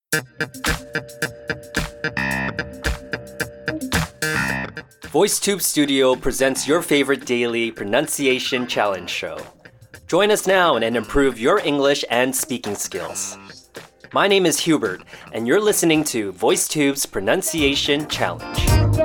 VoiceTube Studio presents your favorite daily pronunciation challenge show. Join us now and improve your English and speaking skills. My name is Hubert, and you're listening to VoiceTube's Pronunciation Challenge.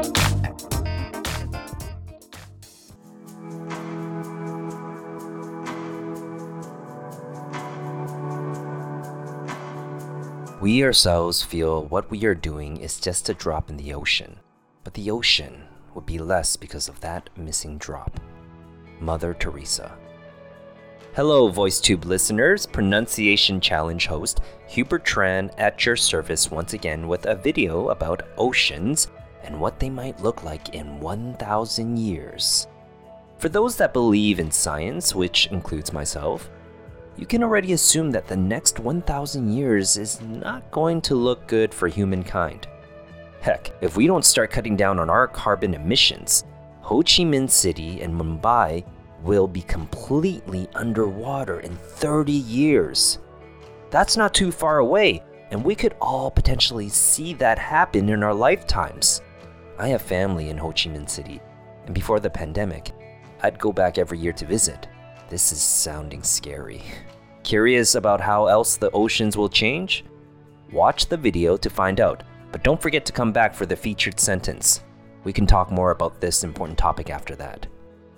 We ourselves feel what we are doing is just a drop in the ocean, but the ocean would be less because of that missing drop. Mother Teresa. Hello, VoiceTube listeners, Pronunciation Challenge host Hubert Tran at your service once again with a video about oceans and what they might look like in 1,000 years. For those that believe in science, which includes myself, you can already assume that the next 1,000 years is not going to look good for humankind. Heck, if we don't start cutting down on our carbon emissions, Ho Chi Minh City and Mumbai will be completely underwater in 30 years. That's not too far away, and we could all potentially see that happen in our lifetimes. I have family in Ho Chi Minh City, and before the pandemic, I'd go back every year to visit. This is sounding scary. Curious about how else the oceans will change? Watch the video to find out, but don't forget to come back for the featured sentence. We can talk more about this important topic after that.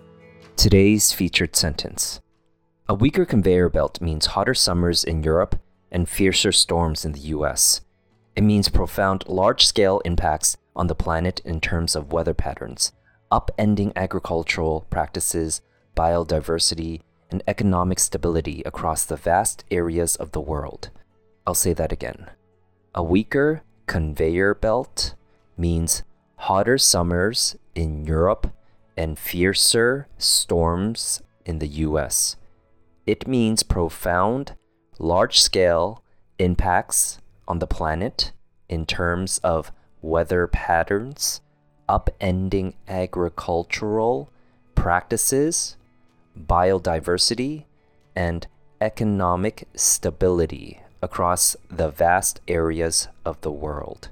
Today's featured sentence. A weaker conveyor belt means hotter summers in Europe and fiercer storms in the US. It means profound large-scale impacts on the planet in terms of weather patterns, upending agricultural practices, biodiversity, and economic stability across the vast areas of the world. I'll say that again. A weaker conveyor belt means hotter summers in Europe and fiercer storms in the US. It means profound, large-scale impacts on the planet in terms of weather patterns, upending agricultural practices, biodiversity, and economic stability across the vast areas of the world.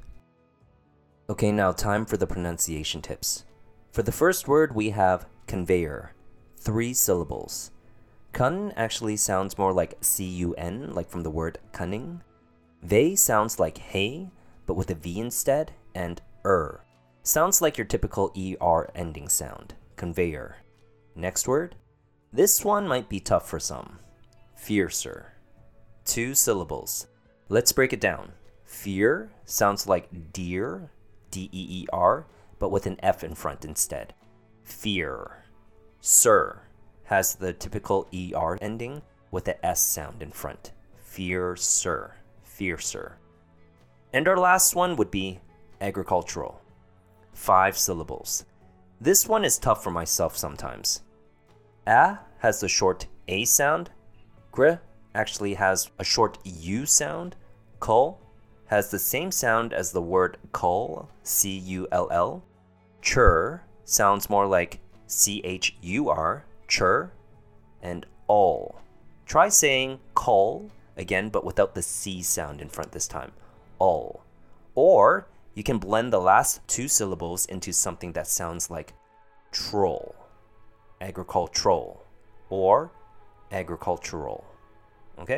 Okay, now time for the pronunciation tips. For the first word, we have conveyor, 3 syllables. Kun actually sounds more like C-U-N, like from the word cunning. Vei sounds like hey, but with a V instead, and sounds like your typical ER ending sound, conveyor. Next word. This one might be tough for some. Fiercer. 2 syllables. Let's break it down. Fear sounds like deer, D-E-E-R, but with an F in front instead. Fear. Sir has the typical ER ending with a S sound in front. Fiercer. Fiercer. And our last one would be agricultural. 5 syllables. This one is tough for myself sometimes. A has the short A sound. Gr actually has a short U sound. Kull has the same sound as the word cull, C-U-L-L. Chur sounds more like C-H-U-R, chur. And all. Try saying cull again, but without the C sound in front this time. All. Or you can blend the last 2 syllables into something that sounds like troll. Agricultural or agricultural. Okay?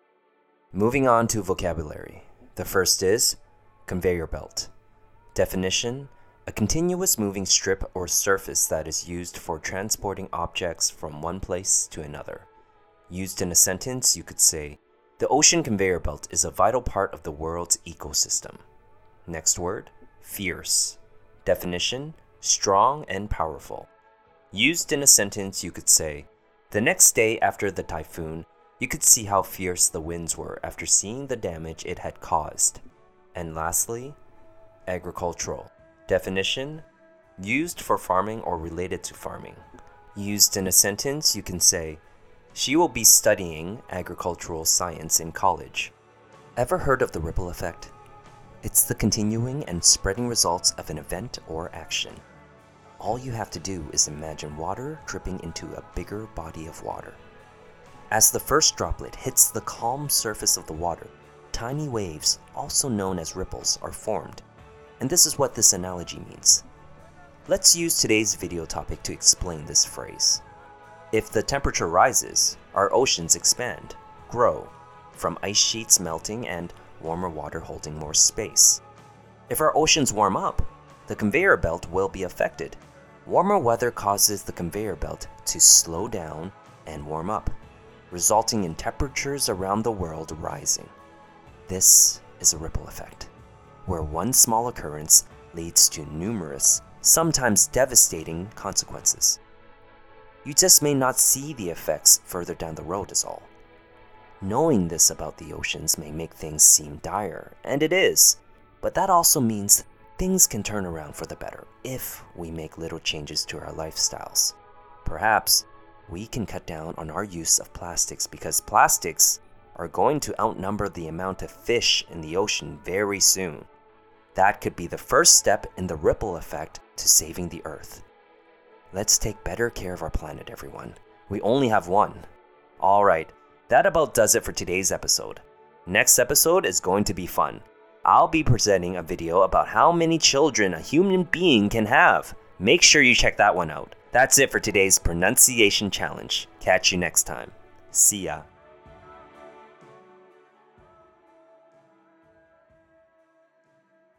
Moving on to vocabulary. The first is conveyor belt. Definition: a continuous moving strip or surface that is used for transporting objects from one place to another. Used in a sentence, you could say, the ocean conveyor belt is a vital part of the world's ecosystem. Next word, fierce. Definition: strong and powerful. Used in a sentence, you could say, the next day after the typhoon, you could see how fierce the winds were after seeing the damage it had caused. And lastly, agricultural. Definition: used for farming or related to farming. Used in a sentence, you can say, she will be studying agricultural science in college. Ever heard of the ripple effect? It's the continuing and spreading results of an event or action. All you have to do is imagine water dripping into a bigger body of water. As the first droplet hits the calm surface of the water, tiny waves, also known as ripples, are formed. And this is what this analogy means. Let's use today's video topic to explain this phrase. If the temperature rises, our oceans expand, grow, from ice sheets melting and warmer water holding more space. If our oceans warm up, the conveyor belt will be affected. Warmer weather causes the conveyor belt to slow down and warm up, resulting in temperatures around the world rising. This is a ripple effect, where one small occurrence leads to numerous, sometimes devastating consequences. You just may not see the effects further down the road is all. Knowing this about the oceans may make things seem dire, and it is, but that also means things can turn around for the better if we make little changes to our lifestyles. Perhaps we can cut down on our use of plastics because plastics are going to outnumber the amount of fish in the ocean very soon. That could be the first step in the ripple effect to saving the Earth. Let's take better care of our planet, everyone. We only have one. Alright, that about does it for today's episode. Next episode is going to be fun. I'll be presenting a video about how many children a human being can have. Make sure you check that one out. That's it for today's pronunciation challenge. Catch you next time. See ya.